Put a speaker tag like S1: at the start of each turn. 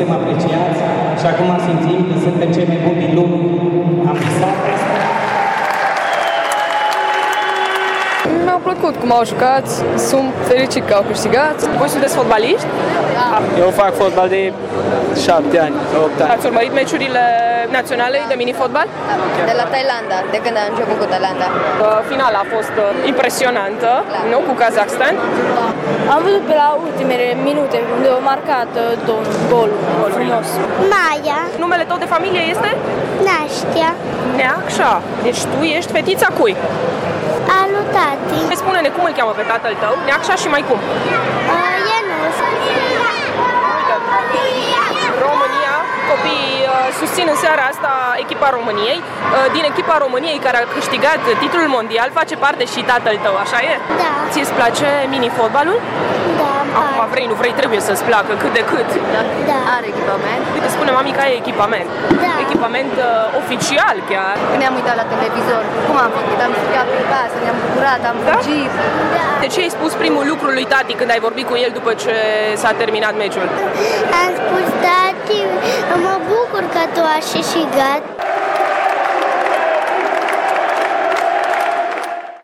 S1: mă apreciați și acum simțim că suntem cei mai buni din lume. Am visat asta.
S2: Mi-a plăcut cum au jucat, sunt fericit că au câștigat. Voi sunteți fotbaliști?
S3: Eu fac fotbal de 7 ani, 8 ani.
S2: Ați urmărit meciurile naționale de mini-fotbal?
S4: De la Thailanda, de când am început cu Thailanda.
S2: Finala a fost impresionantă, nu? Cu Kazakhstan.
S5: Am văzut pe la ultimele minute unde au marcat golul frumos.
S6: Maia.
S2: Numele tău de familie este?
S6: Naștia.
S2: Neacșa. Deci tu ești fetița cui?
S6: Alu tati.
S2: Spune-ne cum îl cheamă pe tatăl tău, Neacșa și mai cum?
S6: Ienuș.
S2: România, copiii susțin în seara asta echipa României. Din echipa României care a câștigat titlul mondial face parte și tatăl tău, așa e?
S6: Da.
S2: Ți-ți place mini-fotbalul?
S6: Da.
S2: Acum vrei, nu vrei, trebuie să-ți placă cât de cât.
S6: Da.
S4: Are echipament.
S2: Uite, spune mami că ai echipament.
S6: Da.
S2: Echipament oficial chiar.
S4: Când ne-am uitat la televizor, cum am făcut? Am strigat prin casă, ne-am bucurat, am fugit.
S2: De ce ai spus primul lucru lui tati când ai vorbit cu el după ce s-a terminat meciul?
S6: Am spus, tati, mă bucur că tu ai câștigat.